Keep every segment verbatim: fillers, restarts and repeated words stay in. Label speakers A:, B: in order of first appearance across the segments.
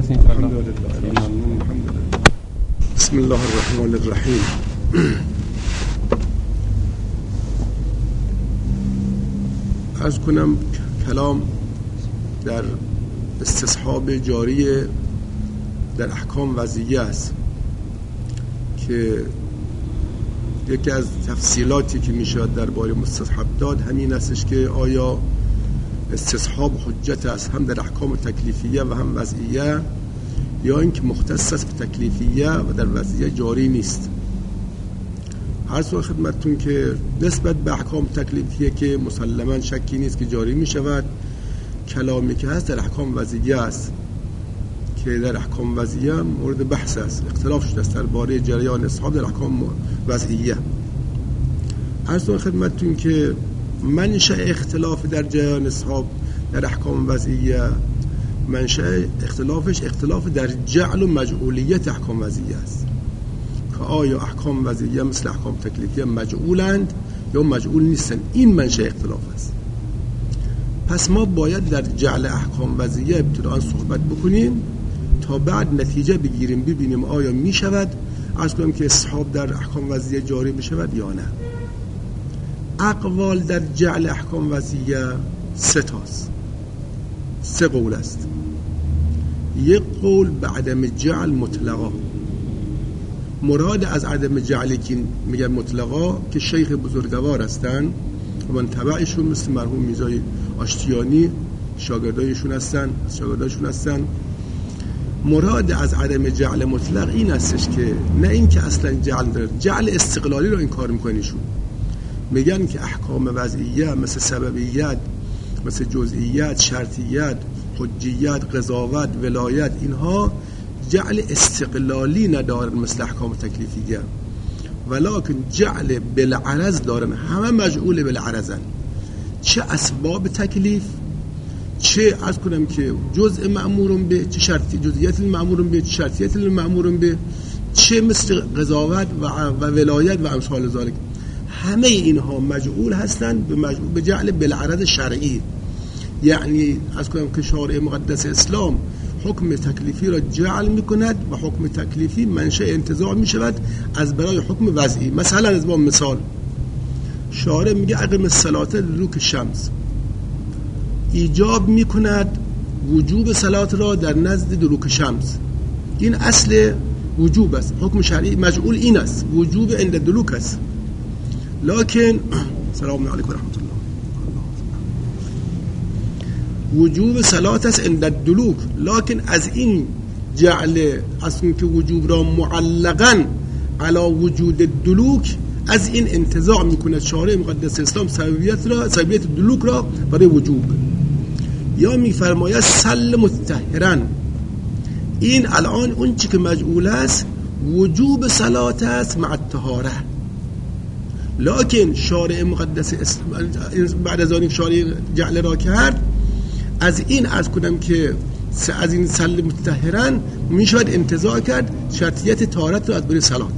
A: بپرسیم ان
B: الحمدلله. بسم الله الرحمن الرحیم. عرض کنم کلام در استصحاب جاری در احکام وضعیه است که یکی از تفصیلاتی که میشود درباره مستصحب داد همین استش که آیا استصحاب حجت است هم در احکام تکلیفیه و هم وضعیه، یا اینکه مختص است به تکلیفیه و در وضعیه جاری نیست. هر سوال خدمتتون که نسبت به احکام تکلیفیه که مسلما شکی نیست که جاری می شود، کلامی که هست در احکام وضعیه است که در احکام وضعیه مورد بحث است، اختلاف شده است درباره جریان استصحاب در احکام وضعیه. هر سوال خدمتتون که منشأ اختلاف در جریان استصحاب در احکام وضعیه، منشأ اختلافش اختلاف در جعل و مجعولیت احکام وضعیه است که آیا احکام وضعیه مثل احکام تکلیفیه مجعولند یا مجعول نیستند. این منشأ اختلاف است. پس ما باید در جعل احکام وضعیه ابتداء صحبت بکنیم تا بعد نتیجه بگیریم، ببینیم آیا می شود عرض کنم که استصحاب در احکام وضعیه جاری می شود یا نه. اقوال در جعل احکام وضعیه سه تاست، سه قول است. یک قول به عدم جعل مطلقا، مراد از عدم جعل که میگن مطلقا که شیخ بزرگوار هستن و من تبعشون مثل مرحوم میرزای آشتیانی شاگردایشون هستن، شاگردایشون هستن. مراد از عدم جعل مطلق این هستش که نه این که اصلا جعل داره، جعل استقلالی رو انکار میکنیشون. میگن که احکام وضعیه مثل سببیت، مثل جزئیت، شرطیت، حجیت، قضاوت، ولایت، اینها جعل استقلالی ندارن مثل احکام تکلیفیه، ولکن جعل بالعرض دارن. همه مجعول بالعرضن، چه اسباب تکلیف، چه از کنم که جزء مأمورون به، چه شرطی جزئیت مأمورون به، چه شرطیت مأمورون به، چه مثل قضاوت و, و ولایت و امثال ذالک. همه اینها مجعول هستند به مجعول به جعل بالعرض شرعی. یعنی از کنم که شارع مقدس اسلام حکم تکلیفی را جعل میکند و حکم تکلیفی منشأ انتزاع میشود از برای حکم وضعی. مثلا از با مثال شارع میگه اقیم الصلاة لدلوک شمس، ایجاب میکند وجوب صلات را در نزد دلوک شمس. این اصل وجوب است، حکم شرعی مجعول این است، وجوب عند دلوک است. لکن سلام علیکم و رحمت الله، وجوب صلات است عند الدلوک، لکن از این جعل اصلا که وجوب را معلقاً علی وجود الدلوک، از این انتزاع میکنه شارع مقدس اسلام سببیت را، سببیت دلوک را برای وجوب. یا میفرماید سل متطهرن، این الان اون چی که مجعول است وجوب صلات است مع الطهاره، لکن شارع مقدس اسلام بعد از آن شارع جعل را کرد، از این از کنم که از این سل متطهرن میشود انتزاع کرد شرطیت طهارت را از برای صلات.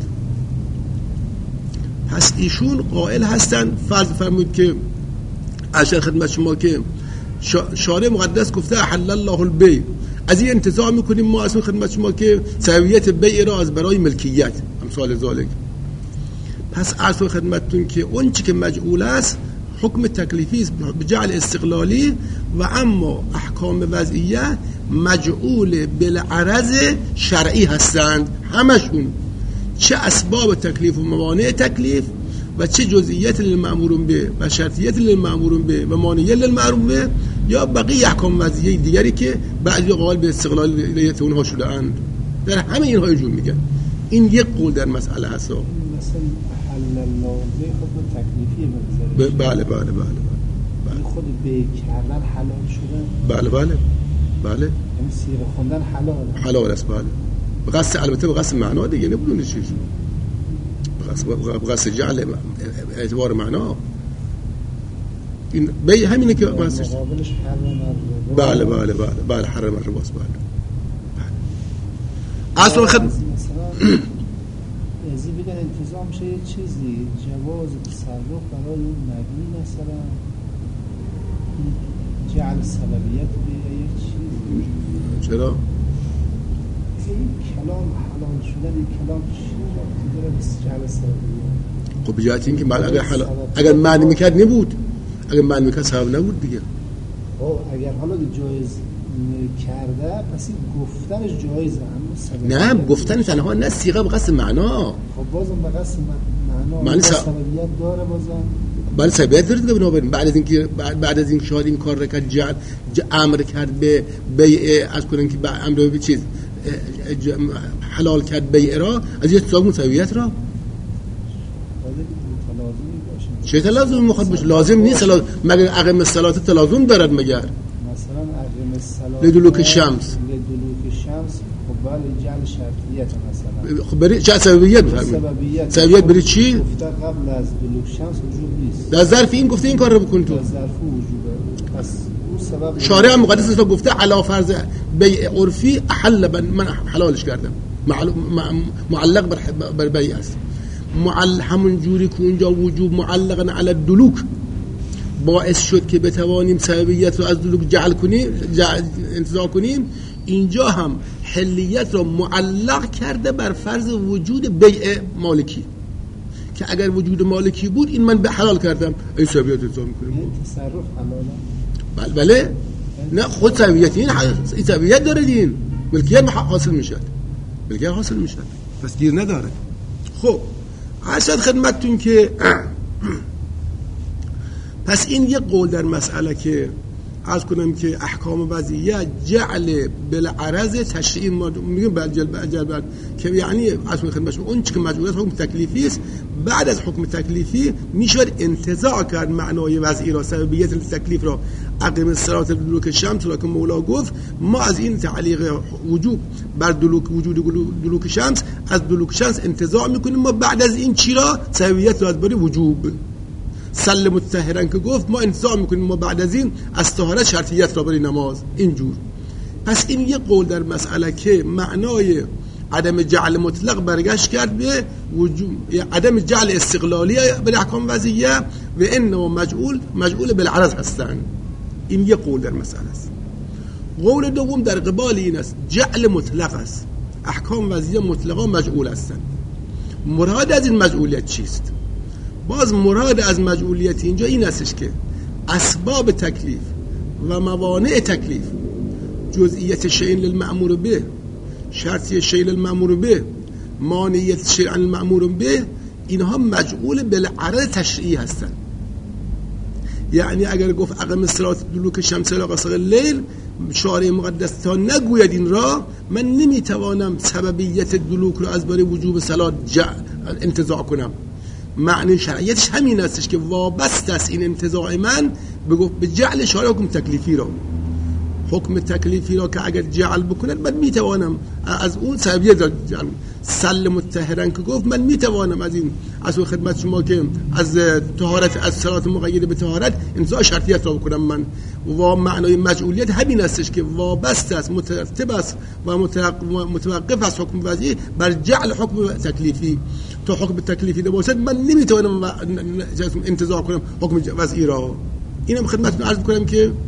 B: پس ایشون قائل هستن، فرض فرمود که عشان خدمت شما که شارع مقدس گفته احل الله البیع، از این انتزاع میکنیم ما اصلا خدمت شما که سببیت بیع را از برای ملکیت امثال ذالک. پس اصلا خدمتتون که اون چی که مجعول است حکم تکلیفی است به جعل استقلالی، و اما احکام وضعیه مجعول بالعرض شرعی هستند همشون، چه اسباب تکلیف و موانع تکلیف و چه جزئیات للمأمورون به و شرطیات للمأمورون به و مانعیت للمأمورون به، یا بقیه احکام وضعیه دیگری که بعضی قائل به استقلالیت اونها شده اند. در همه اینها ایشون میگن. این یک قول در مسئله هست.
C: مثلا حل الله خود تکلیفی بگذاریم.
B: بله بله بله بله.
C: این خود به کردن حلال شدن.
B: بله بله بله.
C: این سیغه خوندن حلال.
B: حلال است بله. بقصد البته بقصد معنا دیگه نبودون چیز. بقصد بقصد جعل اعتبار معنا. این به همینه که
C: مقابلش حرم الربا.
B: بله بله بله بله حرم الربا است بله. اصلا خد
C: ازی بگن انتظام شه یه چیزی جواز تصرف برای اون نبی مثلا جعل سببیت به یک چیزی.
B: چرا؟
C: این کلام حلال شدن این کلام چی داره به جعل سببیه؟
B: خب بجایت این که بعد اگر حلال اگر معنی میکرد نبود، اگر معنی میکرد سبب نبود دیگه.
C: خب اگر حالا جایز کرده پس این گفتنش جایزه،
B: نه گفتن تنها نه، صیغه به قصد معنا.
C: خب بازم به قصد معنا
B: معنی
C: سببیت داره بازم.
B: بله سببیت داره دیگه. بنابراین بعد از اینکه بعد از این شاهد این کار را کرد، جعل امر کرد به بیع، از کنن که امر به چیز حلال کرد بیع را، از یه حساب سببیت را چه تلازم میخواد باشه؟ لازم نیست. مگر اقیم الصلاه تلازم دارد؟ مگر
C: مثلا اقیم الصلاه
B: لدلوک شمس
C: لدلوک شمس خب بله جعل شرطیت مثلا.
B: خب برای چه سببیت بفرمایید؟
C: سببیت
B: سببیت برای چی؟
C: گفته قبل از دلوک شمس وجود نیست.
B: در ظرف این گفته این کار رو بکن تو.
C: در ظرف وجوده. پس اون سبب
B: شارع مقدس اسلام گفته علا فرض بیع عرفی احل من حلالش کردم، معلق بر بیع است. معل همون جوری که اونجا وجوب معلقا علی الدلوک باعث شد که بتوانیم سببیت رو از دلوک جعل کنیم، جعل انتزاع کنیم، اینجا هم حلیت رو معلق کرده بر فرض وجود بیع مالکی، که اگر وجود مالکی بود این من به حلال کردم، این سببیت انتزاع میکنیم.
C: این تصرف حلاله؟
B: بله بله. نه خود سببیت این این سببیت داره، دین ملکیت حاصل میشد، ملکیت حاصل میشد، پس گیر نداره. خب عرض خدمتتون که پس این یک قول در مسئله که عرض کنم که احکام وضعیه جعل بالعرض تشریعی ما میگیم بعد بعد که یعنی عرض خدمتتون اون چیزی که مجبوریت حکم تکلیفی است، بعد از حکم تکلیفی میشود انتزاع کرد معنای وضعی را، سببیت تکلیف را. اقیم الصلاه دلوک شمس را که مولا گفت ما از این تعلیق وجوب بر دلوک وجود دلوک شمس از دلوک شمس انتزاع میکنیم، ما بعد از این چی را؟ سببیت را از بر وجوب. سلم الطاهرین که گفت ما انتزاع میکنیم ما بعد از این از طهارت شرطیت را برای نماز. اینجور پس این یک قول در مسئله که معنای عدم جعل مطلق برگشت کرد به وجوب، عدم جعل استقلالی برای احکام وضعیه و انما مجعول مجعول بالعرض هستند. این یک قول در مسئله است. قول دوم در قبال این است جعل مطلق است، احکام وضعیه مطلقا مجعول هستند. مراد از این مجعولیت چیست؟ باز مراد از مجعولیت اینجا این استش که اسباب تکلیف و موانع تکلیف، جزئیت شیء للمأمور به، شرطی شیء للمأمور به، مانعیت شیء للمأمور به، اینها مجعول بالعرض تشریعی هستند. یعنی اگر گفت اقیم الصلاه دلوک شمس الی غسق اللیل، شارع مقدس تا نگوید این را، من نمیتوانم سببیت دلوک رو از برای وجوب صلات انتزاع کنم. معنی شرعیتش همین استش که وابسته است این انتزاع من به جعل شارع حکم تکلیفی را. حکم تکلیفی را که اگر جعل بکند من میتوانم از اون سببیت جعل. سلم الطاهرین که گفت من میتوانم از این از خدمت شما که از طهارت از صلات مقیده به طهارت انتزاع شرطیت را بکنم من. و معنای مجعولیت همین استش که وابسته است، مترتب است و متوقف است حکم وضعی بر جعل حکم تکلیفی. تا حکم تکلیفی نباشد من نمیتوانم انتزاع کنم حکم وضعی را. اینم خدمتتون عرض کنم که
A: چه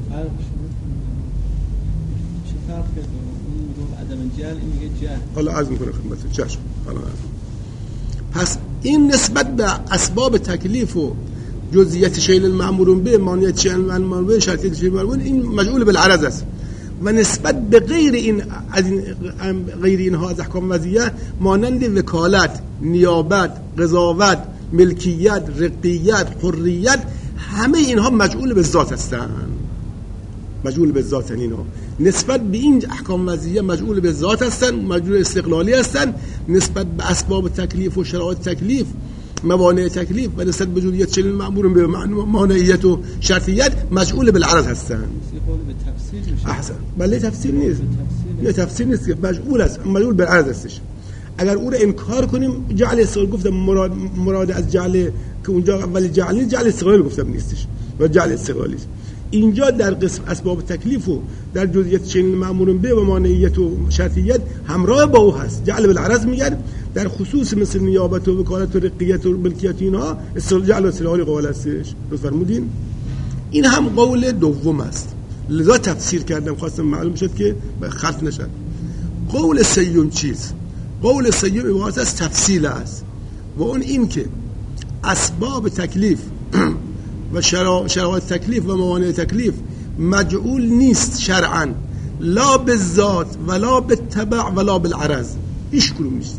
A: فرق کرده اون عدم جعل، این میگه جعل.
B: حالا عرض میکنم خدمتتون. چشم. حالا پس این نسبت به اسباب تکلیف و جزئیات شیء المأمور به، مانعیت شیء المأمور به، شرطیت شیء المأمور، این مجعول بالعرض است. و نسبت به غیر این از این غیر اینها از احکام وضعیه مانند وکالت، نیابت، قضاوت، ملکیت، رقیت، حریت، همه اینها مجعول به ذات هستند. مجعول به ذات اینها نسبت به این احکام وضعیه مجعول به ذات هستند، مجعول استقلالی هستند. نسبت به اسباب تکلیف و شرایط تکلیف، موانع تکلیف و نسبت به جزئیات شیء المأمور به مانعیت و شرطیت مجعول بالعرض هستند.
A: به تفسیر میشه.
B: احسن. بله تفسیر نیست. نه تفسیر نیست، مجعول است، مجعول بالعرض استش. اگر او را انکار کنیم جعل استقلال گفتم مراد مراد از جعل که اونجا اول جعلی جعل استقلال گفتم نیستش و جعل استقلالی است. اینجا در قسم اسباب تکلیف و در جزئیات شیء المأمور به و مانعیت و شرطیت همراه با او هست. جعل بالعرض میگن در خصوص مثل نیابت و وکالت و رقیت و ملکیت اینها استقلال جعل استقلالی قول هستش. درست فرمودین؟ این هم قول دوم است. لذا تفسیر کردم، خواستم معلوم شد که خلط نشد. قول سیوم چیز؟ قول سیوم عبارت از تفصیل است و اون این که اسباب تکلیف و شرایط تکلیف و موانع تکلیف مجعول نیست شرعا، لا بالذات ولا بالتبع ولا بالعرض، هیچ کدوم نیست.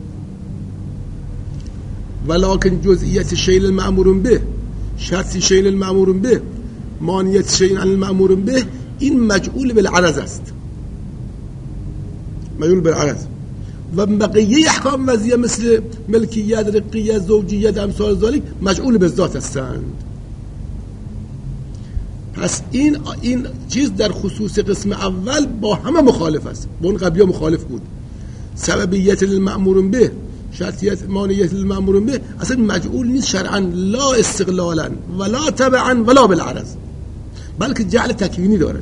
B: ولكن جزئیت شیء المأمور به، شرط شیء المأمور به، مانعیت شیء عن المأمور به، این مجعول بالعرض است، مجعول بالعرض. و بقیه احکام وضعیه مثل ملکیت، رقیت، زوجیت، امثال ذلك مجعول بالذات هستند. پس این این چیز در خصوص قسم اول با همه مخالف است، با اون قبلی مخالف بود. سببیت المأمور به، شرطیت مانعیت المأمور به اصلا مجعول نیست شرعا، لا استقلالا ولا تبعا ولا بالعرض، بلکه جعل تکوینی دارد.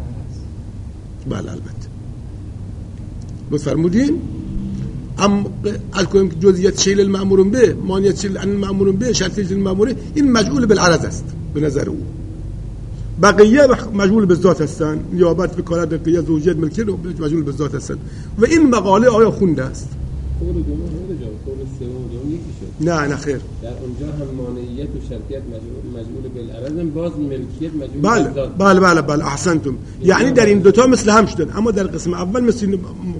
B: بله البته بفرمودین. اما از کنیم که جزئیات شیء المأمور به، مانعیت شیء عن المأمور به، شرطیت المأمور، این مجعول بالعرض است به نظر او. بقیه مجعول به ذات هستند، نیابت، وکالت، رقیت، زوجیت، ملکیت مجعول به ذات هستند. و این مقاله آیا خونده است؟
A: قول دوم اونجا، قول سوم یکی شد.
B: نه نه خیر.
A: در اونجا هم مانعیت و شرطیت مجعول مجعول بالعرض، باز ملکیت مجعول
B: بله
A: به ذات.
B: بله بله بله احسنتم. یعنی در این دوتا مثل هم شدن، اما در قسم اول مثل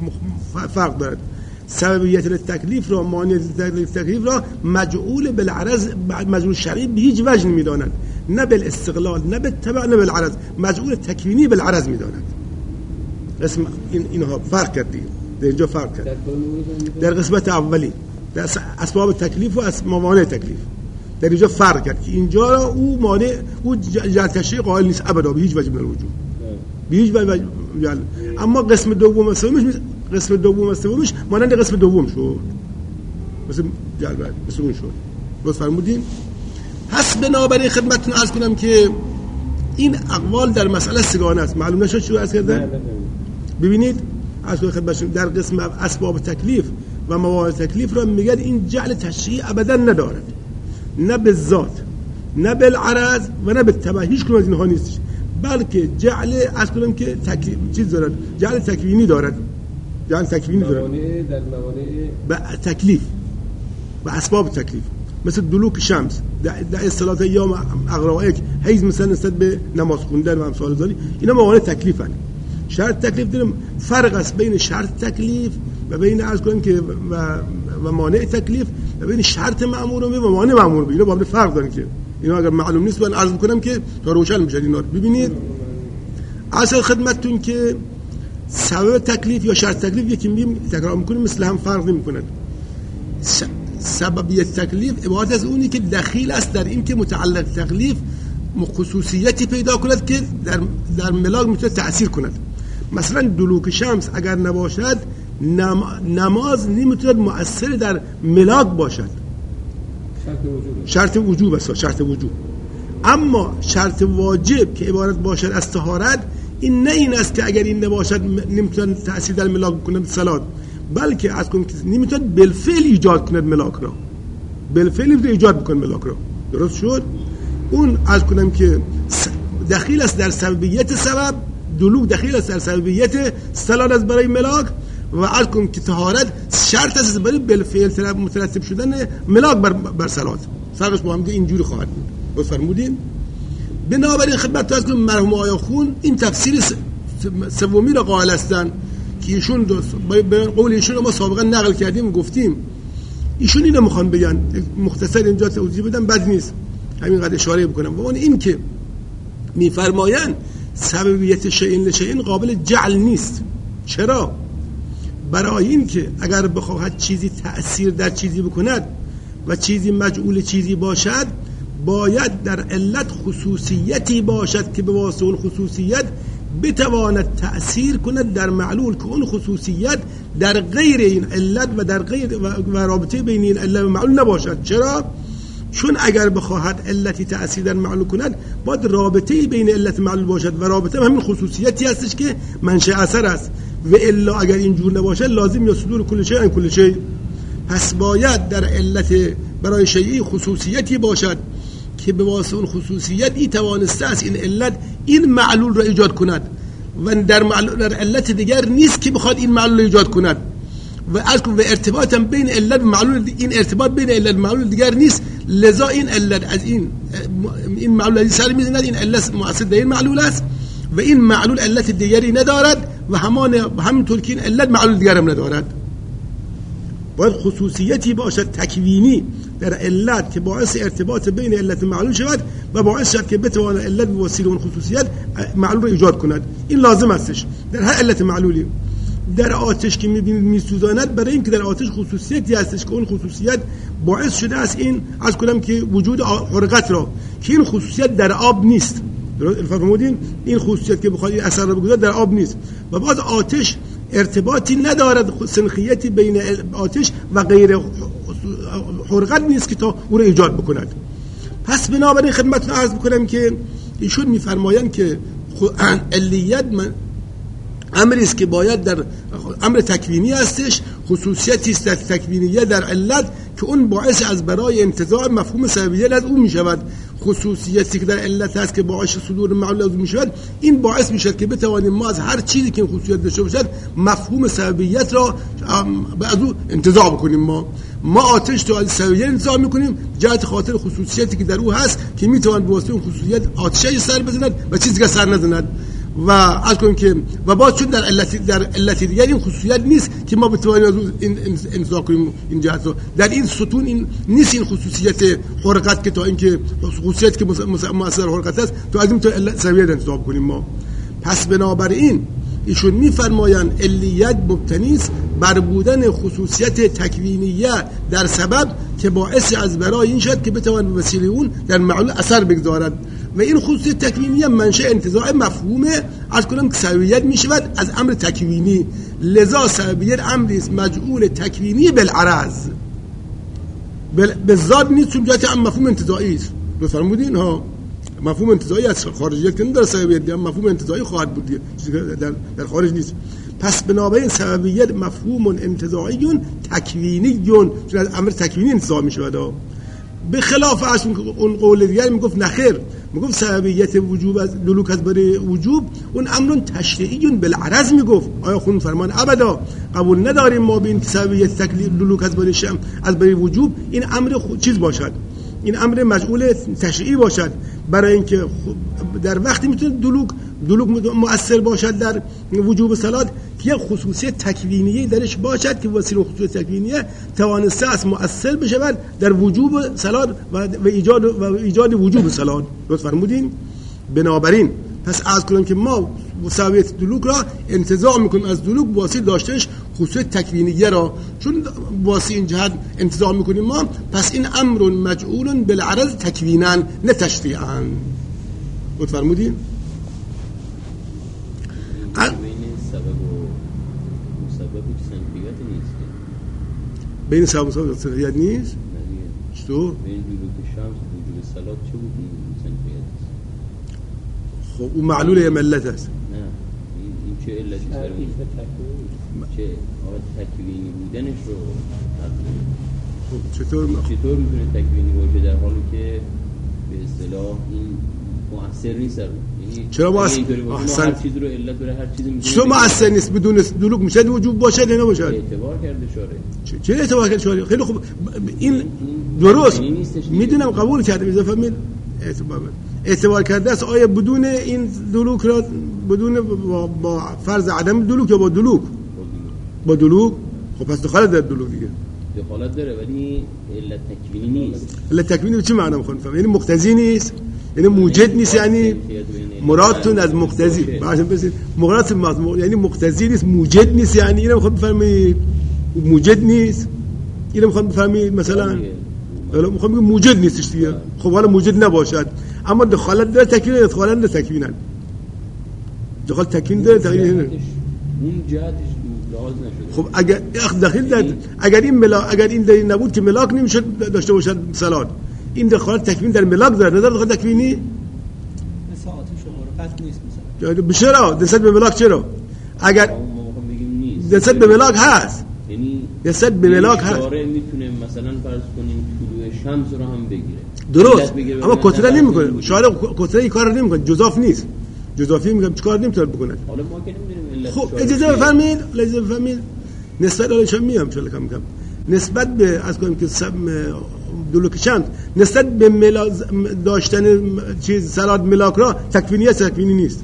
B: فرق دارد. سببیت التکلیف را، مانعیت التکلیف را مجعول بالعرض، مجعول شرعی به هیچ وجه نمیدانند، نه بالاستقلال، نه بالتبع، نه بالعرض، مجعول تکوینی بالعرض میدانند. اسم این اینها فرق کردی، در اینجا فرق کرد. در قسمت اولی در اسباب تکلیف و اسباب موانع تکلیف در اینجا فرق کرد که اینجا را او مانع، او جعل تشریع قائل نیست ابدا به هیچ وجه من الوجود، به هیچ وجه. اما قسم دوم و سومش، قسم دوم و سومش مانند قسم دوم شد، مثل جلب مثل اون شد. لطف فرمودین. پس بنابراین خدمتتون عرض کنم که این اقوال در مسئله سگانه است. معلوم نشد چی عرض کردن؟ ببینید عرض کنم خدمتتون در قسم اسباب تکلیف و موانع تکلیف را میگن این جعل تشریع ابدا ندارد، نه بالذات، نه بالعرض و نه بالتبع، هیچ کدوم از اینها نیست، بلکه جعل عرض کنم که تکلیف چیز دارد، جعل تکوینی دارد، جعل تکوینی دارد
A: موانع در موانع
B: با تکلیف و اسباب تکلیف، مثل دلوک شمس در اصطلاح ایام اغراق حیز مثلا نسبت به نماز خوندن و امثال ذالک، اینا موانع تکلیفن. شرط تکلیف داریم، فرق است بین شرط تکلیف و بین عرض کنم که و و مانع تکلیف و بین شرط مأمور به و مانع مأمور به، اینا با هم فرق دارن که اینا اگر معلوم نیست من عرض می‌کنم که تا روشن میشه اینا. ببینید اصل خدمتتون که سبب تکلیف یا شرط تکلیف یکی میگیم تکرار می‌کنیم مثل هم فرق نمی‌کنن. سببیت تکلیف عبارت از اونی که دخیل است در این که متعلق تکلیف خصوصیتی پیدا کند که در در ملاک میتونه تأثیر کند. مثلا دلوک شمس اگر نباشد نماز نمیتونه مؤثر در ملاک باشد،
A: شرط وجوب،
B: شرط وجوب است، شرط وجوب. اما شرط واجب که عبارت باشد از طهارت، این نه این است که اگر این نباشد نمیتونه تأثیر در ملاک بکنه صلات، بلکه از کنه که نمیتونه بالفعل ایجاد کنه ملاک را، بالفعل نمیتونه ایجاد بکنه ملاک را. درست شد؟ اون از کنم که دخیل است در سببیت سبب، دلوک دخیل است در سببیت صلات از برای ملاک، و از کنم که طهارت شرط است برای بالفعل مترتب شدن ملاک بر بر صلات. فرقش با هم اینجوری خواهد بود. بفرمودین. بنابراین خدمت از کنم مرحوم آیا خون این تفسیر سومی را قائل هستند که ایشون به قول ایشون ما سابقا نقل کردیم و گفتیم، ایشون اینو میخوان بگن، مختصر اینجا توضیح بدم بد نیست، همینقدر اشاره بکنم. و اون این که میفرمایند سببیت شیء لشیء قابل جعل نیست. چرا؟ برای این که اگر بخواهد چیزی تأثیر در چیزی بکند و چیزی مجعول چیزی باشد، باید در علت خصوصیتی باشد که به واسطه اون خصوصیت بتواند تأثیر کند در معلول، که اون خصوصیت در غیر این علت و در غیر و رابطه بین این علت و معلول نباشد. چرا؟ چون اگر بخواهد علتی تأثیر در معلول کند، باید رابطه بین علت و معلول باشد و رابطه همین خصوصیتی هستش که منشأ اثر است، و الا اگر اینجور نباشد لازم یا صدور کل شیء ان کل شیء. پس باید در علت برای شیئی خصوصیتی باشد که به واسطه اون خصوصیت ای توانسته است این علت این معلول را ایجاد کند. و در معلول در علت دیگر نیست که بخواد این معلول ایجاد کند و از و ارتباط هم بین علت و معلول این ارتباط بین علت و معلول دیگر نیست، لذا این علت از این این معلول از سر میزند، این علت مؤثر در این معلول است و این معلول علت دیگری ندارد و همان همینطور که این علت معلول دیگر هم ندارد. باید خصوصیتی باشد تکوینی در علت که باعث ارتباط بین علت و معلول شود و باعث شد که بتواند علت به وسیله اون خصوصیت معلول را ایجاد کند. این لازم استش در هر علت معلولی. در آتش که می‌بینید می‌سوزاند، برای اینکه در آتش خصوصیتی هستش که اون خصوصیت باعث شده است این از کلام که وجود حرقت را که این خصوصیت در آب نیست. درست فرمودین؟ این خصوصیت که بخواد این اثر را بگذارد در آب نیست و باز آتش ارتباطی ندارد، سنخیتی بین آتش و غیر حرقت نیست که تا او را ایجاد بکند. پس بنابراین خدمتتون عرض بکنم که ایشون می‌فرمایند که علیت امری است که باید در امر تکوینی هستش، خصوصیتی است در تکوینیه در علت که اون باعث از برای انتزاع مفهوم سببیت از اون می شود. خصوصیتی که در علت هست که باعث صدور معلول از اون می شود، این باعث می شود که بتوانیم ما از هر چیزی که این خصوصیت داشته باشد مفهوم سببیت را از اون انتزاع بکنیم. ما ما آتش رو از سببیت انتزاع میکنیم جهت خاطر خصوصیتی که در او هست که میتواند به واسطه اون خصوصیت آتشی سر بزند و چیزی که سر نزند. و از کنیم که و باز چون در علت در علت دیگر این خصوصیت نیست که ما بتوانیم از این انتزاع کنیم این جهت رو. در این ستون این نیست این خصوصیت حرقت که تا اینکه خصوصیت که مؤثر حرقت است تو از این تو علت سببیت انتزاع کنیم ما. پس بنابراین ایشون میفرمایند علیت مبتنی است بر بودن خصوصیت تکوینیه در سبب که باعث از برای این شد که بتوان به وسیله اون در معلول اثر بگذارد و این خصوصیت تکوینیه منشأ انتزاع مفهومه از کنم که سببیت می شود از امر تکوینی، لذا سببیت امری است مجعول تکوینی بالعرض بالذات نیست، چون جهت هم مفهوم انتزاعی است. لطفاً فرمودین ها مفهوم انتزاعی از خارجیت که نداره سببیت، مفهوم انتزاعی خواهد بود در در خارج نیست. پس بنابراین سببیت مفهوم انتزاعی تکوینی، چون از امر تکوینی انتزاع می شود. به خلاف از اون قول دیگر میگفت نخیر، میگفت سببیت وجوب از دلوک از برای وجوب اون امر تشریعی بالعرض میگفت. آیا خون فرمان ابدا قبول نداریم ما به این سببیت تکلیف دلوک از برای شم از برای وجوب این امر چیز باشد، این امر مجعول تشریعی باشد، برای اینکه در وقتی میتونه دلوک دلوک مؤثر باشد در وجوب صلات که یک خصوصیت تکوینی درش باشد که وسیله خصوصیت تکوینیه توانسته است مؤثر بشود در وجوب صلات و ایجاد و ایجاد وجوب صلات. لطفاً فرمودین. بنابراین پس از کنیم که ما سببیت دلوک را انتزاع میکنیم از دلوک واسه داشتنش خصوصیت تکوینیه را، چون واسه این جهت انتزاع میکنیم ما، پس این امر مجعول بالعرض تکوینا نه تشریعا. لطفاً فرمودین.
A: بین سبب و مسبب سنخیت نیست،
B: بین سبب و مسبب سنخیت نیست. چطور؟
A: بین دلوک شمس و وجوب صلات چه بود سنخیت؟
B: خب اون معلول علت است.
A: نه این چه علتی سر چه آقا تکوینی بودنش رو
B: خب چطور
A: چطور میتونه تکوینی باشه در حالی که به اصطلاح این مؤثر نیست؟ یعنی
B: چرا مؤثر؟
A: احسن هر چیز رو علت داره، هر چیزی میتونه
B: چرا مؤثر نیست؟ بدون دلوک میشه وجوب باشه یا نباشه؟
A: اعتبار کرده شاره.
B: چه اعتبار کرده شاره؟ خیلی خوب این درست میدونم قبول کرده اضافه فهمید اعتبار اعتبار کرده است. آیا بدون این دلوک را بدون با, با فرض عدم دلوک یا با دلوک؟ با دلوک. خب پس دخالت داره دلوک دیگه.
A: دخالت داره ولی علت تکوینی نیست.
B: علت تکوینی چه معنی میخواد فهم؟ یعنی مقتضی نیست، یعنی موجد نیست، یعنی مرادتون از مقتضی باشم بسید مراد مضمون یعنی مقتضی نیست، موجد نیست، یعنی اینو میخواد بفهمید موجد نیست، اینو میخواد بفهمید مثلا حالا میخوام بگم موجد نیستش دیگه. خب حالا موجد نباشد اما دخالت داره تکوین، دخالت داره تکوینا دخالت تکوین داره تکوین اون
A: جهتش لحاظ نشده.
B: خب اگر داخل داد اگر این ملا اگر این دلیل نبود که ملاک نمیشد داشته باشد صلات، این دخالت تکوین در ملاک داره، نظر دخالت تکوینی
C: مثلا آتش و حرقت نیست مثلا.
B: چرا دست به ملاک چرا؟ اگر دست به ملاک هست،
A: یعنی
B: دست به ملاک هست
A: اشاره میتونه مثلا فرض کنیم طلوع شمس رو هم بگیره
B: درست، اما کتره نمیکنه. شاعر کتره این کار رو نمیکنه، جزاف نیست. جزافی میگم چیکار نمیتونه بکنه.
A: حالا ما که نمیدونیم
B: خب اجازه بفرمایید اجازه بفرمایید نسبت الان میام چه کم کم نسبت به از کنیم که دلوک چند نسبت به ملا داشتن چیز سلاد ملاک را تکوینی است تکوینی نیست.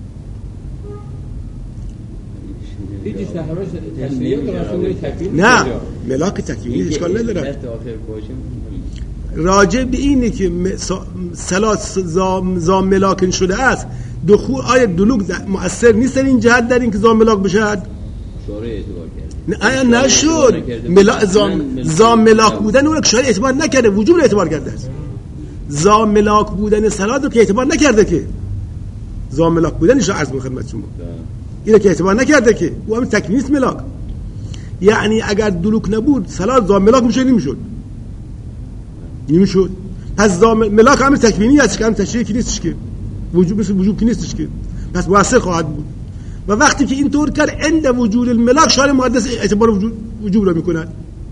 B: نه ملاک تکوینی اشکال نداره. راجع به اینه که سلاد زام ملاکن شده است دخول آیا دلوک مؤثر نیست در این جهت در این که زام ملاک بشه؟
A: شارع اعتبار کرده.
B: آیا نشد ملا زام زام ملاک بودن اون شارع اعتبار نکرده وجوب اعتبار کرده است. زام ملاک بودن سلاد رو که اعتبار نکرده که زام ملاک بودنش رو عرض می‌کنم خدمت شما. اینو که اعتبار نکرده که او هم تکوینی است ملاک. یعنی اگر دلوک نبود سلاد زام ملاک میشه نمیشد. نمیشد. پس زام ملاک هم تکوینی است که هم تشریحی نیستش که وجوب مثل وجوب که نیستش که پس مؤثر خواهد بود. و وقتی که این طور کرد عند وجود الملاک شارع مقدس اعتبار وجود وجوب را میکند.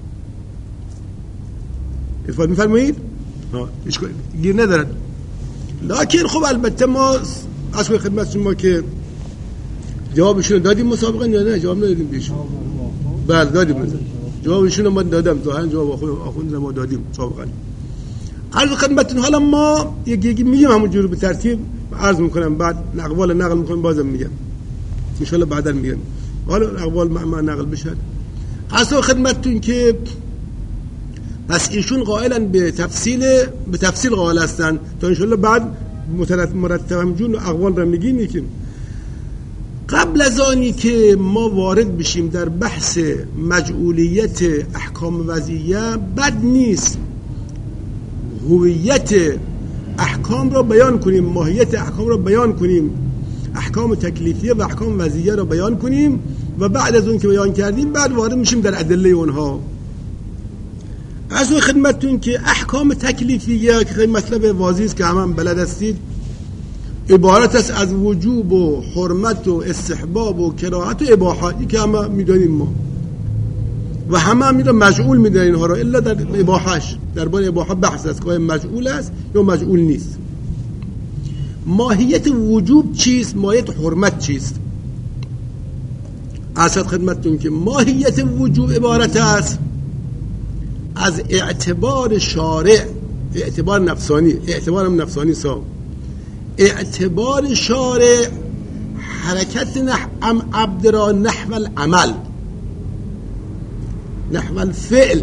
B: افاد میفرمایید؟ ها هیچ گیر ندارد. لکن خب البته ما از خدمت شما که جوابشون دادیم مسابقه یا نه جواب ندادیم بهشون. بله دادیم. جوابشون ما دادم ظاهرا جواب آخوند ما دادیم مسابقه. عرض خدمتتون حالا ما یکی یکی میگم همونجوری به ترتیب عرض میکنم بعد اقوال نقل میکنم بازم میگم ان شاء الله بعدا میگم حالا اقوال ما نقل بشه. اصلا خدمتتون که پس ایشون قائلن به تفصیل به تفصیل قائل هستن تا ان شاء الله بعد مرتبا جون اقوال رو میگیم که قبل از آنی که ما وارد بشیم در بحث مجعولیت احکام وضعیه بد نیست هویت احکام را بیان کنیم ماهیت احکام را بیان کنیم احکام تکلیفیه و احکام وضعیه را بیان کنیم و بعد از اون که بیان کردیم بعد وارد میشیم در ادله اونها. از خدمتتون که احکام تکلیفیه که مطلب واضحی است که همه هم بلد هستید عبارت است از وجوب و حرمت و استحباب و کراهت و اباحه که همه میدانیم ما و همه هم میره مجعول میدن اینها را الا در اباحهش در باره اباحه بحث است که مجعول است یا مجعول نیست. ماهیت وجوب چیست ماهیت حرمت چیست؟ اصلا خدمتتون که ماهیت وجوب عبارت است از اعتبار شارع اعتبار نفسانی اعتبارم نفسانی سا اعتبار شارع حرکت نحو عبد را نحو العمل نحو الفعل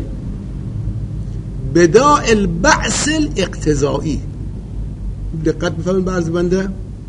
B: بداء البعث الاقتضایی. دقت بفرمایید بعض بنده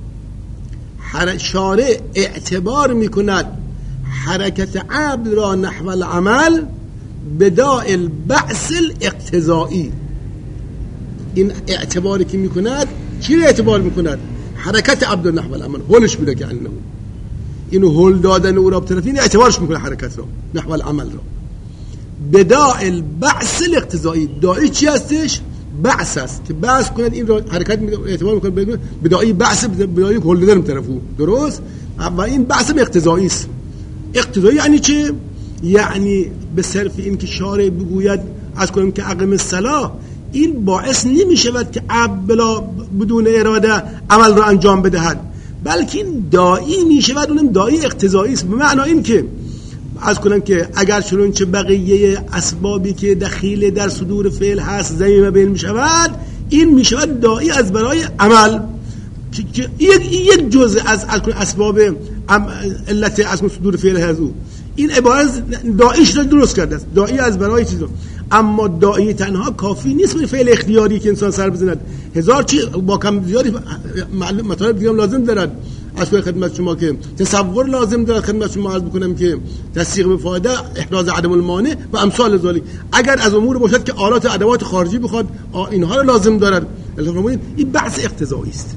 B: شارع اعتبار میکند حرکت عبد را نحو العمل بداء البعث الاقتضایی. این اعتباری که میکند چی را اعتبار میکند؟ حرکت عبد نحو العمل هولش میده که انه اینو هول دادن او را بطرفین اعتبارش میکنه حرکت را نحو العمل را بداء البعث الاقتضایی. داعی چی هستش؟ بعث است که بعث کند این را حرکت اعتبار میکنه بداعی بعث بداعی هول دادن طرفو درست و این بعث اقتضایی است. اقتضایی یعنی چه؟ یعنی به صرف این که شارع بگوید از کنیم که اقم الصلاة این باعث نمی شود که عبد بلا بدون اراده عمل را انجام بدهد بلکه این داعی می شود اونم داعی اقتضایی است به معنی این که از کنم که اگر چنانچه بقیه اسبابی که دخیل در صدور فعل هست ضمیم بین می شود این می شود داعی از برای عمل که یک یک جزء از اسباب علت از صدور فعل هست او این عبارت داعیش را درست کرده است داعی از برای چیزا. اما داعی تنها کافی نیست برای فعل اختیاری که انسان سر بزند هزار چی با کم زیادی مطالب دیگه لازم دارد. از خدمت شما که تصور لازم دارد خدمت شما عرض بکنم که تصدیق به فایده احراز عدم المانع و امثال ذلک. اگر از امور باشد که آلات ادوات خارجی بخواد اینها را لازم دارد این بحث اقتضایی است.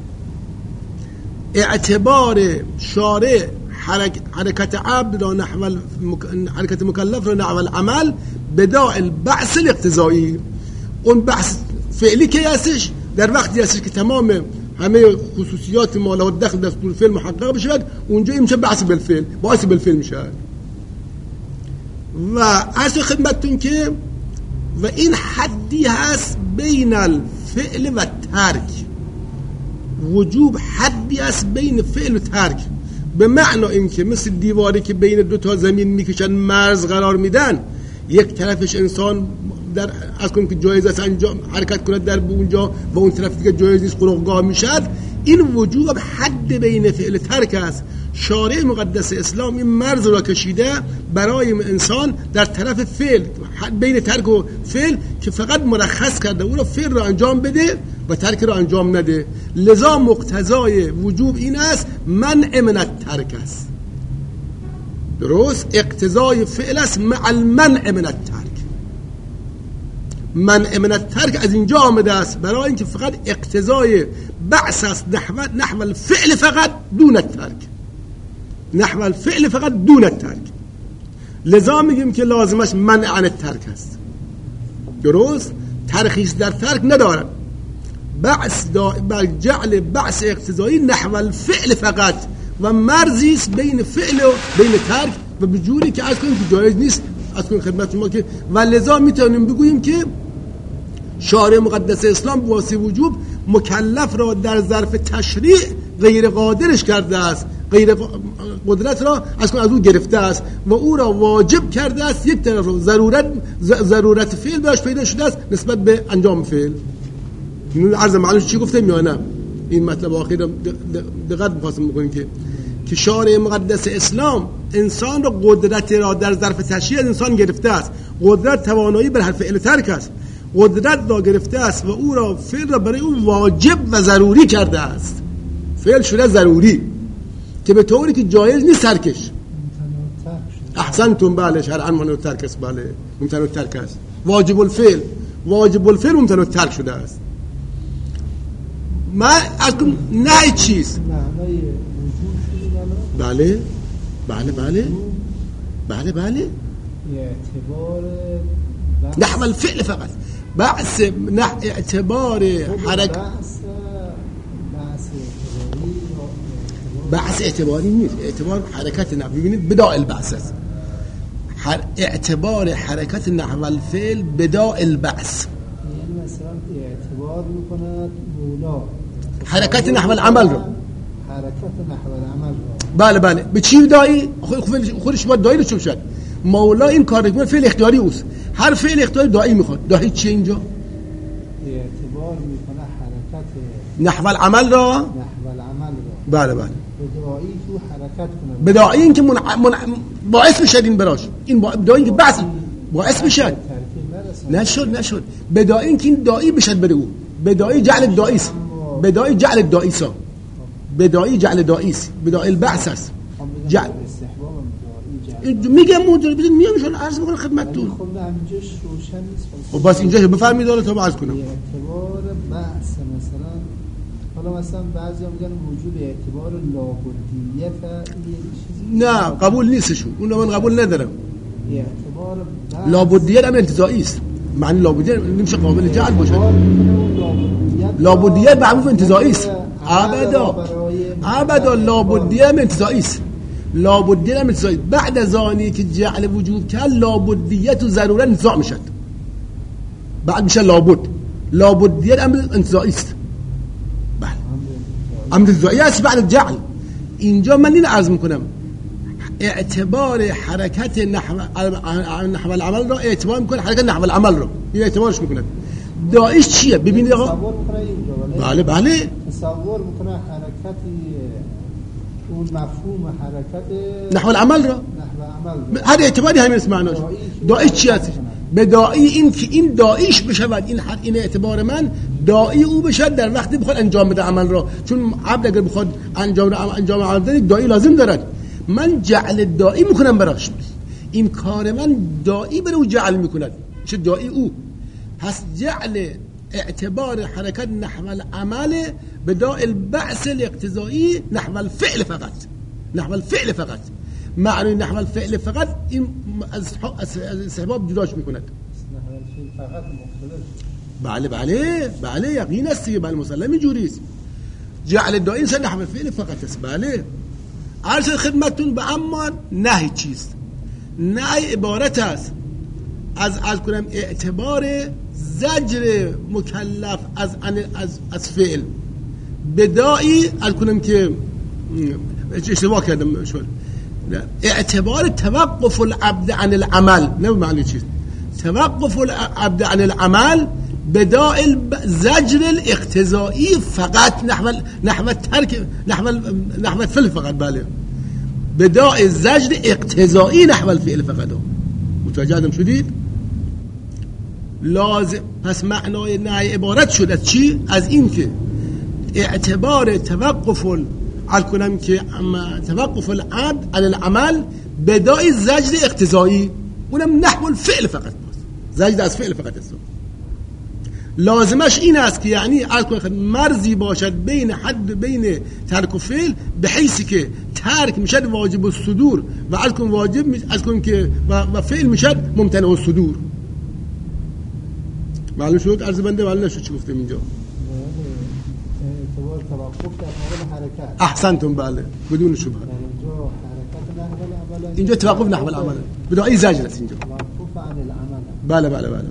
B: اعتبار شارع حرک... حرکت عبد را نحو المک... حرکت مکلف را نحو العمل بداء البعث الاقتضایی. اون بحث فعلی که هستش در وقتی هستش که تمام همه خصوصیات ما له دخل در صدور فعل محقق بشود اونجا این میشه بحث بالفعل باعث بالفعل میشه. و عرض خدمتتون که و این حدی هست بین الفعل و ترک وجوب حدی است بین فعل و ترک، به معنی اینکه مثل دیواری که بین دو تا زمین میکشن مرز قرار میدن، یک طرفش انسان در از کنیم که جایز است انجام حرکت کنه در اونجا و اون طرف دیگه جایز نیست قرقگاه میشد. این وجوب حد بین فعل و ترک است. شارع مقدس اسلام این مرز را کشیده برای انسان در طرف فعل، بین ترک و فعل، که فقط مرخص کرده او را فعل را انجام بده و ترک را انجام نده. لذا مقتضای وجوب این است منع من الترک است. درست؟ اقتضای فعل است مع المنع من الترک. منع من الترک از اینجا آمده است برای اینکه فقط اقتضای بعث است نحو نحو الفعل فقط دون الترک، نحو الفعل فقط دون الترک. لذا میگیم که لازمش منع عن الترک است. درست؟ ترخیص در ترک ندارد. بعث بر جعل بعث اقتضایی نحو الفعل فقط و مرزی است بین فعل و بین ترک و به جوری که از کنیم که جایز نیست از کنیم خدمت شما که و لذا میتونیم بگوییم که شارع مقدس اسلام واسه وجوب مکلف را در ظرف تشریع غیر قادرش کرده است، غیر قدرت را از کنیم از او گرفته است و او را واجب کرده است. یک طرف را ضرورت ضرورت فعل براش پیدا شده است نسبت به انجام فعل. این عرض معلوم چی گفتم یا نه؟ این مطلب آخر دقت می‌خواستم بکنیم که که شارع مقدس اسلام انسان را قدرت را در ظرف تشریع انسان گرفته است. قدرت توانایی بر هر فعل ترک است. قدرت را گرفته است و او را فعل را برای او واجب و ضروری کرده است. فعل شده ضروری که به طوری که جایز نیست ترکش. احسنتم، بله، شرعاً ممنوع ترک است، بله ممتنع ترک است. واجب الفعل واجب الفعل ممتنع ترک شده است. ما اگه نه چیز بله بله بله بله بله
C: اعتبار
B: نحو الفعل فقط بعث نه اعتبار حرکت بعث اعتباری نیست، اعتبار حرکت نحو. ببینید بداء البعث است. اعتبار حرکت نحو الفعل بداء البعث،
C: یعنی مثلا اعتبار میکند مولا
B: حرکت نحو العمل رو،
C: حرکت نحو العمل رو.
B: بله بله. به چی دایی؟ خودش باید دایی رو چون شد مولا این کار رو فعل اختیاری اوست. هر فعل اختیاری دایی میخواد. دایی چی اینجا؟
C: اعتبار میکنه حرکت
B: نحو العمل را،
C: نحو العمل رو.
B: بله بله.
C: بدایی تو حرکت کنه.
B: بدایی این که من... من... باعث میشد این براش. این با... بدایی که بعض باعث میشد. نشد نشد. بدایی این که این دایی بشد بده او. بدایی جعل دایی است. بدایی جعل دایی است. بدایی جعل دایی است. بدایی البعث است. جعل میگم موضوع بزن میام ایشون عرض میکنم خدمتتون.
C: خب همینجاش روشن نیست.
B: خب بس اینجا بفرمایید حالا تا عرض کنم.
C: اعتبار بحث مثلا حالا مثلا بعضیا میگن وجود اعتبار لابدیت چیزی
B: نه قبول نیستشون. اون من قبول ندارم.
C: اعتبار
B: لابدیت هم انتزاعی است. معنی لابدیت نمیشه قابل جعل باشه. لابدیت به عموم انتزاعی است. ابدا ابدا لابدیت هم انتزاعی است. لابدیت هم انتزاعی. بعد از آنی که جعل وجود کرد لابدیت و ضرورا انتزاع میشد. بعد میشه لابد. لابدیت هم انتزاعی است. بله. امر انتزاعی است بعد جعل. اینجا من این عرض میکنم اعتبار حرکت نحو نحو العمل را اعتبار میکنه، حرکت نحو العمل را این اعتبارش میکنه. داعش چیه؟ ببینید آقا. بله بله.
C: تصور میکنه حرکتی اون مفهوم حرکت
B: نحو العمل را،
C: نحو عمل
B: هر اعتباری همین اسم معناش. داعش چی هست؟ به داعی این که این داعیش بشود، این حد این اعتبار من داعی او بشد در وقتی بخواد انجام بده عمل را. چون عبد اگر بخواد انجام انجام عمل بده داعی لازم دارد. من جعل داعی میکنم براش. این کار من داعی برای او جعل میکند. چه داعی او؟ پس جعل اعتبار حرکت نحو العمل بداء البعث الاقتضایی نحو الفعل فقط. نحو الفعل فقط. معنی نحو الفعل فقط این از استحباب جداش میکند.
C: نحو الفعل فقط مختلف.
B: بله بله بله یقین است که بله مسلم اینجوری است. جعل داعی سر نحو الفعل فقط است. بله. عرض خدمتتون به اما نه چیست. نه عبارت است از از کنم اعتبار زجر مکلف از از از فعل بدایی از کنم که اشتباه کردم شوال اعتبار توقف العبد عن العمل نه معنی چیز توقف العبد عن العمل بداء الزجر الاقتضایی فقط نحو نحو ترک نحو نحو الفعل فقط بله بداء الزجر اقتضایی نحو الفعل فقط متوجه شدید لازم پس معنای نهی عبارت شد از چی از این که اعتبار توقف ال کنم که توقف العبد عن العمل بداء الزجر اقتضایی اونم نحو الفعل فقط زجر از فعل فقط است لازمش این است که یعنی مرزی باشد بین حد بین ترک و فعل به حیثی که ترک میشد واجب الصدور و از کن واجب از کن که و فعل میشد ممتنع الصدور معلوم شد عرض بنده معلوم نشد چی گفتم اینجا
C: اعتبار توقف در مورد حرکت
B: احسنتم بله بدون شبهه
C: اینجا حرکت نحو العمل
B: اینجا توقف نحو العمل بداعی زجر است اینجا
C: توقف عن العمل
B: بله بله بله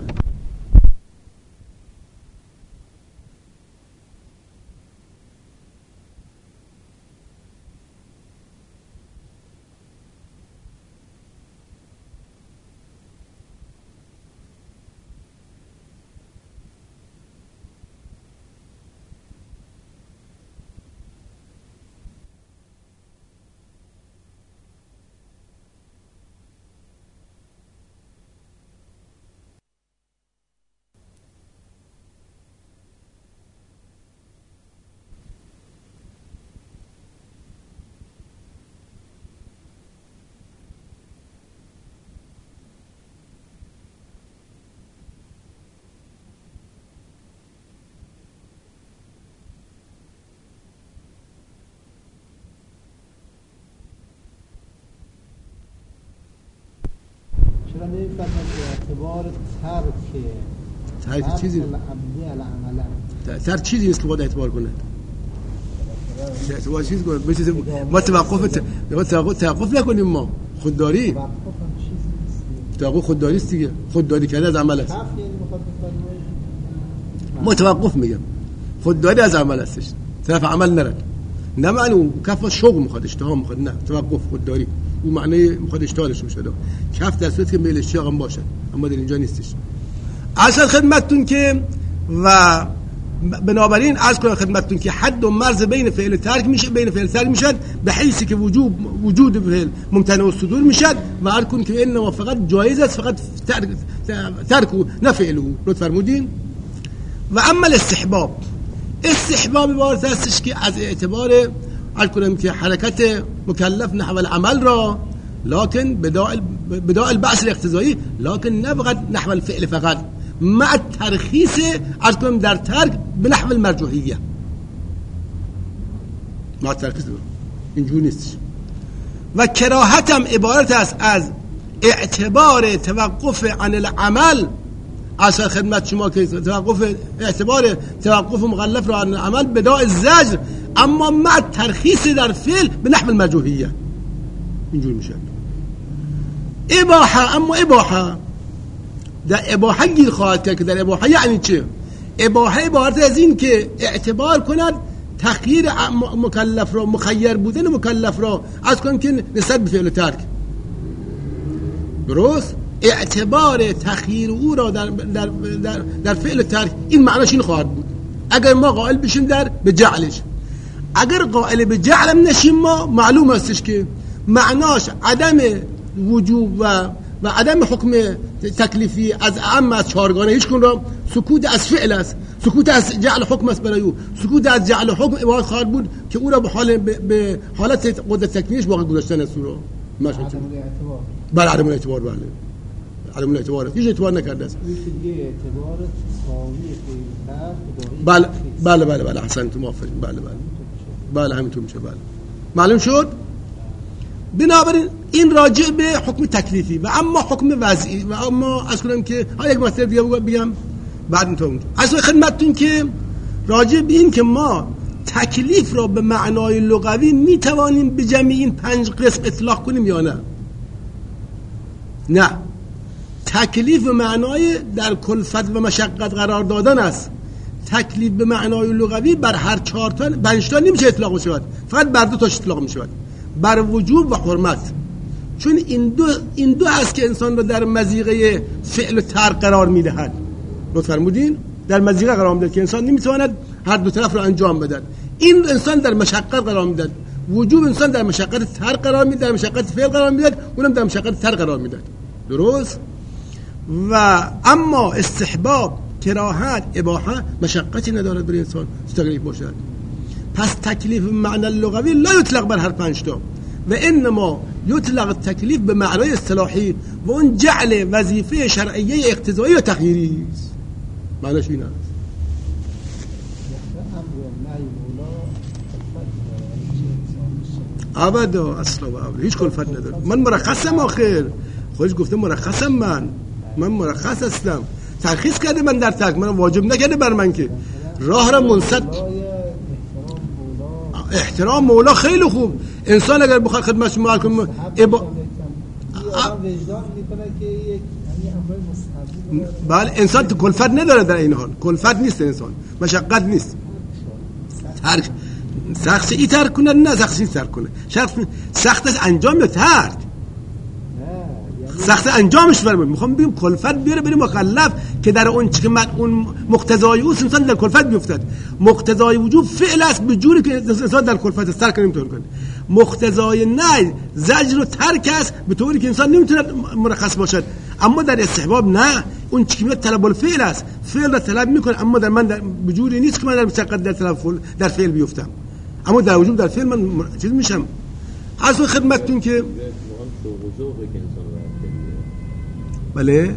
C: چرا نمی‌فهمید اعتبار ترک
B: ترک چیزی ترک چیزی نیست که باید اعتبار کنه اعتبار چیز کنه بچه ما توقف توقف توقف نکنیم ما خودداری توقف خودداری است دیگه خودداری کردن از عمل است ما توقف میگم خودداری از عمل استش طرف عمل نرد نه معنی کف شغل میخواد اشتها میخواد نه توقف خودداری اون معنی میخواد اشتهالش میشه کف در صورت که میل اشتیاق هم باشه اما در اینجا نیستش اصلا خدمتتون که و بنابراین عرض کنم خدمتتون که حد و مرز بین فعل ترک میشه بین فعل ترک میشد به حیثی که وجود وجود فعل ممتنع الصدور میشد و عرض کنم که انما فقط جایز است فقط ترک ترک نه فعله لطف فرمودین و اما الاستحباب استحباب عبارت هستش که از اعتبار عرض کنم که حرکت مکلف نحو العمل را لكن بداء بداء البعث الاقتضایی لكن نبغى نحو الفعل فقط مع الترخيص عرض کنم در ترک به نحو المرجوحیه مع الترخيص اینجوری نیست و کراهت هم عبارت است از اعتبار توقف عن العمل اصلا خدمت شما که توقف اعتبار توقف مکلف را عن العمل بداء الزجر اما مع ترخیص در فعل به نحو المرجوحیه اینجور میشه اباحه اما اباحه در اباحه گیر خواهد کرد که در اباحه یعنی چه اباحه عبارت از این که اعتبار کند تخییر مکلف را مخیر بودن مکلف را از کن که نسبت به فعل ترک درست اعتبار تخییر او را در, در, در, در فعل ترک این معناش این خواهد بود اگر ما قائل بشیم در به جعلش اگر قائل به جعلم نشیم ما معلوم استش که معناش عدم وجوب و و عدم حکم تکلیفی از اعم از چهارگانه هیچ کن را سکوت از فعل است سکوت از جعل حکم است برای او سکوت از جعل حکم عبارت خواهد بود که او را به حال به حالت قدرت تکلیفش واقع گذاشتن است او را ماشاء الله بله عدم الاعتبار بله عدم الاعتبار هیچ اعتبار نکرده است
C: اعتبار
B: بله بله بله بله احسنتم موافقم بله بله بله همینطور میشه بله معلوم شد بنابراین این راجع به حکم تکلیفی و اما حکم وضعی و اما از کنم که ها یک مسئله دیگه بگم بعد اینطور اصلا خدمتتون که راجع به این که ما تکلیف را به معنای لغوی میتوانیم به جمع این پنج قسم اطلاق کنیم یا نه نه تکلیف به معنای در کلفت و مشقت قرار دادن است تکلیف به معنای لغوی بر هر چهار تا پنج تا نمیشه اطلاق بشه، فقط بر دو تاش اطلاق میشه، بر وجوب و حرمت. چون این دو این دو هست که انسان رو در مضیقه فعل و ترک قرار میدهد. لطف فرمودین در مضیقه قرار میدهد که انسان نمیتواند هر دو طرف رو انجام بدهد. این انسان در مشقت قرار میدهد. وجوب انسان در مشقت ترک قرار میدهد، در مشقت فعل قرار میدهد، اونم در مشقت ترک قرار میدهد. درست؟ و اما استحباب، کراهت، اباحه مشقتی ندارد برای انسان تکلیف باشد. پس تکلیف به معنی لغوی لا یطلق بر هر پنج تا و انما یطلق تکلیف به معنای اصطلاحی و اون جعل وظیفه شرعیه اقتضایی و تخییری است. معنیش این است. ابدا اصلا و ابدا هیچ کلفت نداره. من مرخصم آخر، خودش گفته مرخصم، من من مرخص هستم. ترخیص کرده من در ترک، من واجب نکرده بر من که راه را منصت. احترام مولا خیلی خوب. انسان اگر بخواد خدمتش معال کنه ابا... بله انسان تو کلفت نداره در این حال، کلفت نیست انسان، مشقت نیست. ترک سخت ای ترک کنه نه سخت ای ترک کنه، شخص سختش انجام یا ترک سخت انجامش برمون. میخوام بگم کلفت بیاره بریم مکلف که در اون چی که اون مقتضای اوست انسان در کلفت بیفتد. مقتضای وجوب فعل است به جوری که انسان در کلفت ترک نمیتونه کنه. مقتضای نهی زجر و ترک است به طوری که انسان نمیتونه مرخص باشد. اما در استحباب نه، اون چی که میاد طلب الفعل است، فعل را طلب میکنه، اما در من در به جوری نیست که من در مشقت در طلب در فعل بیفتم، اما در وجوب در فعل من چیز میشم. از خدمتتون که بله
A: انجام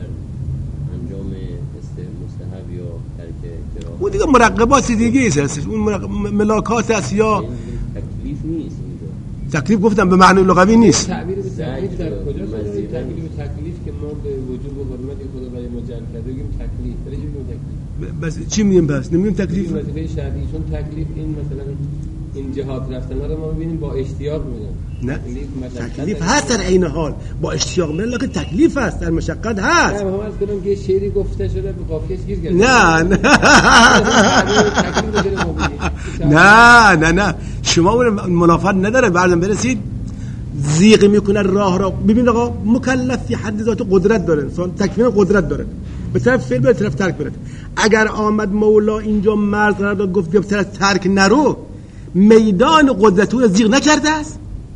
A: مستحب یا ترک کراهت
B: اون دیگه مراقبات دیگه است، اون ملاکات است یا
A: تکلیف نیست.
B: تکلیف گفتم به معنی لغوی نیست.
D: تعبیر به تکلیف در کجا شده؟ تعبیر به تکلیف که ما به وجوب و حرمت خدا برای ما جعل کرده بگیم تکلیف، ولی چی میگیم تکلیف؟
B: بس چی میگیم بس؟ نمیگیم تکلیف.
D: وظیفه شرعی، چون تکلیف این مثلا این جهات رفتن رو ما ببینیم با اشتیاق میگن.
B: نه تکلیف هست در عین حال با اشتیاق میگن، لکن تکلیف هست در مشقت هست.
D: نه ما عرض کردم که شعری گفته شده به قافیه‌اش گیر کرده.
B: نه نه نه نه شما منافات نداره. بعدم برسید زیغ میکنه راه را. ببین آقا مکلف فی حد ذات قدرت داره، انسان تکوین قدرت داره، به طرف فعل به طرف ترک بره. اگر آمد مولا اینجا مرز قرار داد گفت به طرف ترک نرو، میدان قدرت رو زیغ نکرده است.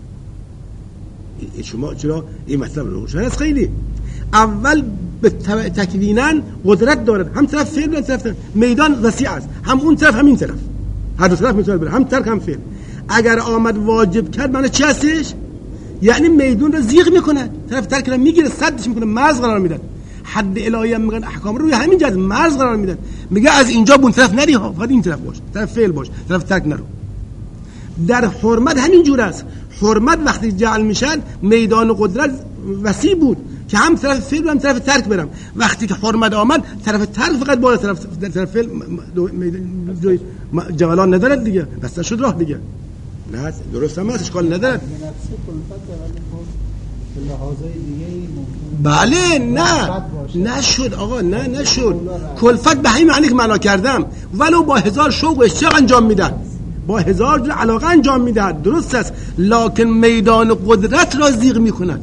B: شما چرا این مطلب رو روشن است؟ خیلی اول به تکویناً قدرت دارد، هم طرف فعل و طرف ترک. میدان وسیع است، هم اون طرف هم این طرف، هر دو طرف میتونه بره، هم ترک هم فعل. اگر آمد واجب کرد معنی چی هستش؟ یعنی میدان رو زیغ میکنه، طرف ترک رو میگیره، صدش میکنه، مرز قرار میدن. حد الهی هم میگن احکام رو روی همین جهت مرز قرار میدن، میگه از اینجا به اون طرف نری ها، فقط این طرف باش، طرف فعل باش، طرف ترک نرو. در حرمت همین جور است. حرمت وقتی جعل میشن میدان قدرت وسیع بود که هم طرف فعل و هم طرف ترک برم. وقتی که حرمت آمد طرف ترک فقط باید طرف طرف فعل جولان ندارد دیگه، بس شد راه دیگه. نه درست هم هست، اشکال ندارد. بله نه نشد آقا، نه نشد. کلفت به همین معنی که معنا کردم، ولو با هزار شوق و اشتیاق انجام میدن، با هزار جور علاقه انجام میدهد، درست است، لکن میدان قدرت را زیغ میکند.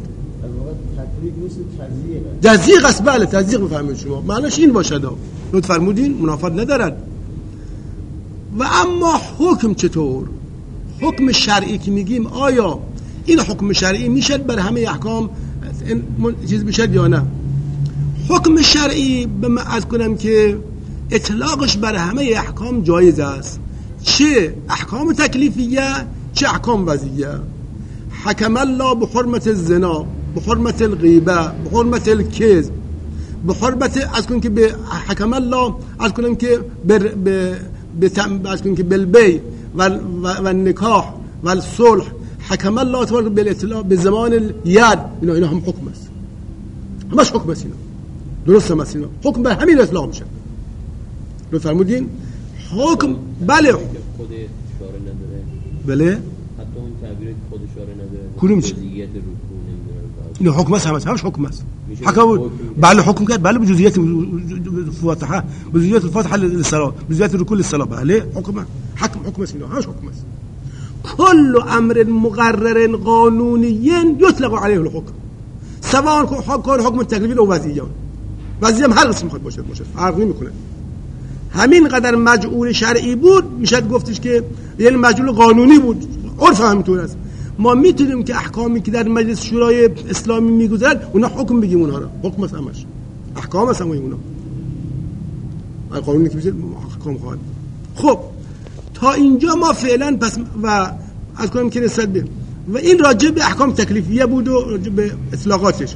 B: تزییق است. بله تزییق بفهمید شما معنیش این باشد. لطف فرمودین منافات ندارد. و اما حکم چطور؟ حکم شرعی که میگیم آیا این حکم شرعی میشد بر همه احکام چیز میشد یا نه؟ حکم شرعی به از کنم که اطلاقش بر همه احکام جایز است، چه احکام تکلیفیه چه احکام وضعیه. حکم الله بحرمت الزنا، بحرمت الغیبه، بحرمت الکذب، بحرمت از کنم که به حکم الله از کنم که بر به از کنم که بالبی و و نکاح و الصلح. حکم الله تبارک بالاطلاع به زمان الید، اینا اینا هم حکم است، همش حکم است. اینا درست هم است، اینا حکم به همین اطلاق میشه. رو فرمودین حکم بله
A: خود اشاره نداره.
B: بله
A: حتی اون تعبیر خود اشاره نداره.
B: کدوم چی؟
A: جزئیات رکوع نمیدونم
B: این حکم است، همش همش حکم است. حکم بله حکم کرد، بله به جزئیات فاتحه، به جزئیات الفاتحه للصلاه، به جزئیات رکوع للصلاه، بله حکم حکم حکم است، اینا همش حکم است. كل امر مقرر قانوني يطلق عليه الحكم سواء كان حكم تکلیفی او وضعیه. وضعیه هم هر قسم میخواد باشه باشه فرق نمیکنه. همین قدر مجعول شرعی بود میشه گفتش که یعنی مجعول قانونی بود. عرف همینطور است. ما میتونیم که احکامی که در مجلس شورای اسلامی میگذرد اونا حکم بگیم، اونها را حکم است، همش احکام است، همه اونا قانونی که میشه احکام خواهد. خب تا اینجا ما فعلا پس و از کنیم که نسبت به و این راجع به احکام تکلیفیه بود و راجع به اطلاقاتش.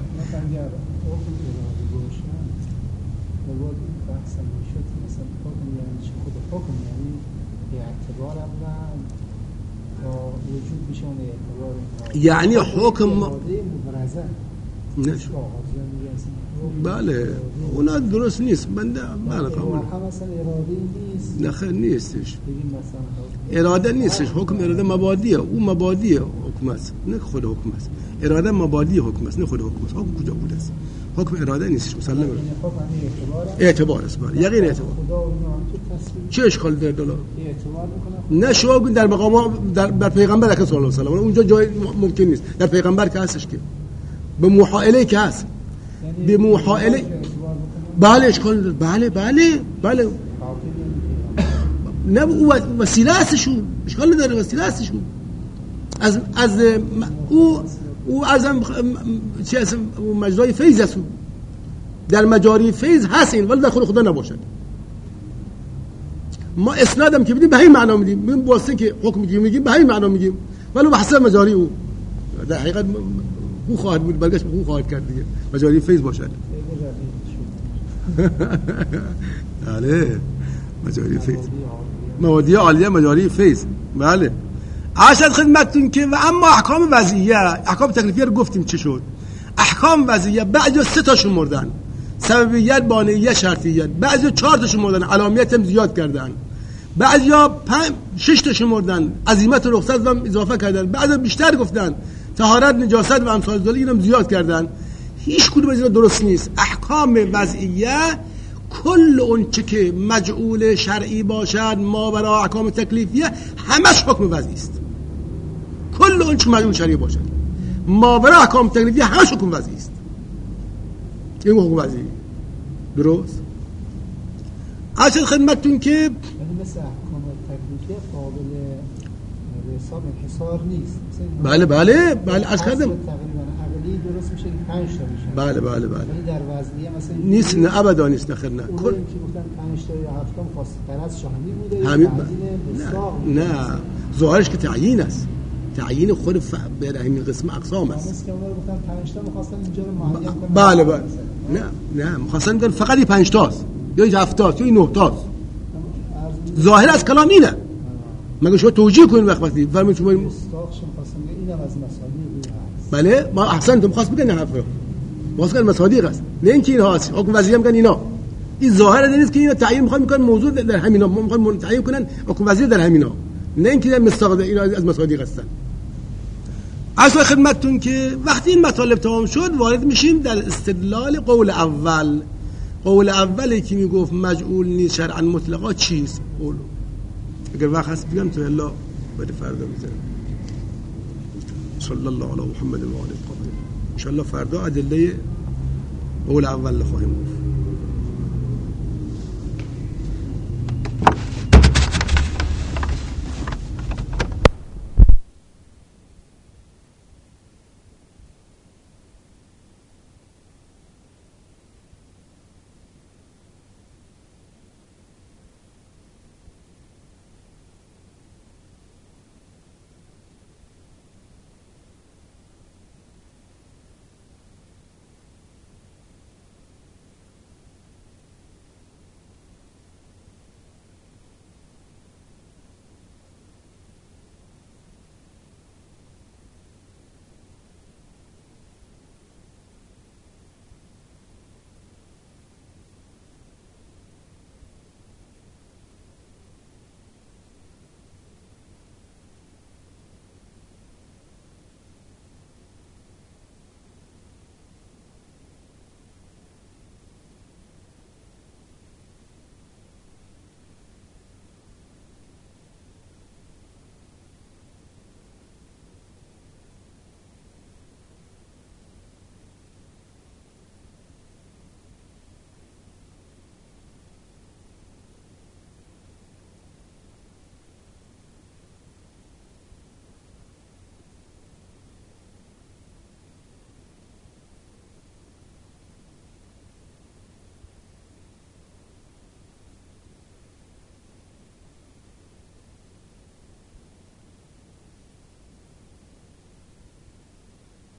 B: یعنی حکم نه بله اونا درست نیست بنده بله قبول نه خیر نیستش اراده نیستش حکم اراده مبادیه او مبادیه حکم است نه خود حکم است اراده مبادی حکم است نه خود حکم است حکم کجا بوده است حکم اراده نیستش مسلمه اعتبار است بله یقین اعتبار چه اشکال داره دلار نه شما در مقام در, در پیغمبر اکرم صلی الله علیه و آله اونجا جای ممکن نیست در پیغمبر که هستش که به محائله که هست به محائله بله اشکال داره بله بله بله نه او وسیله هستشون اشکال نداره وسیله هستشون از از او او ازم چه اسم مجرای فیض است در مجاری فیض هستین ولی در خود خدا نباشد. ما اسنادم که بدیم به همین معنا میدیم میگیم واسه که حکم میگیم میگیم به همین معنا میگیم ولی به حسب مجاری او در حقیقت او خواهد بود برگشت او خواهد کرد دیگه مجاری فیض باشد. بله مجاری فیض موادی عالیه مجاری فیض بله. عرض خدمتتون که و اما احکام وضعیه احکام تکلیفیه رو گفتیم چه شد. احکام وضعیه بعضی سه تاشون مردن سببیت بانیه شرطیت بعضی چهار تاشون مردن علامیت هم زیاد کردن بعضیا پنج شش تاشون مردن عزیمت و رخصت هم اضافه کردن بعضی بیشتر گفتن طهارت نجاست و امثال ذلک اینم زیاد کردن. هیچ کدوم از اینا درست نیست. احکام وضعیه کل اون چه که مجعول شرعی باشد ما برای احکام تکلیفیه همش حکم وضعی است. کل اون چه مجعول شرعی باشد ما برای احکام تکلیفیه همش حکم وضعی است. این حکم وضعی درست. عرض خدمتتون که
C: یعنی مثل احکام تکلیفیه قابل حساب انحصار نیست.
B: بله بله بله از کردم
C: عقلی درست میشه که پنج تا میشه.
B: بله بله بله
C: ولی در وضعیه مثلا
B: نیست نه ابدا نیست نه خیر نه
C: کل که گفتن پنج تا یا هفت تا خاص قرض شاهدی بوده
B: همین
C: نه
B: نه ظاهرش که تعیین است تعیین خود ف... به همین قسم اقسام است.
C: مثلا اونها گفتن پنج تا می‌خواستن اینجا رو معین کنن.
B: بله بله نه نه می‌خواستن میگن فقط این پنج تاست یا هفت تاست یا نه تاست. ظاهر از کلام اینه. مگه شما توجیه کنین وقت وقتی فرمایید شما
C: استاخش می‌خواستن اینم از مصادیق هست.
B: بله ما احسنتم خواست بگن نه حرف واسه مصادیق است نه اینکه این هاست حکم وضعیه میگن اینا این ظاهر نیست که اینا تعیین می‌خوان می‌کنن موضوع در همینا می‌خوان تعیین کنن حکم وضعیه در همینا نه اینکه مستقل اینا از مصادیق هستن. اصلا خدمتتون که وقتی این مطالب تمام شد وارد میشیم در استدلال قول اول. قول اولی که میگفت مجعول نیست شرعا مطلقا چیست قول اگر وقت هست بگم تو الا بده فردا میذارم. صلی الله علی محمد و آله الطاهرین. ان شاء الله فردا ادله قول اول خواهیم گفت.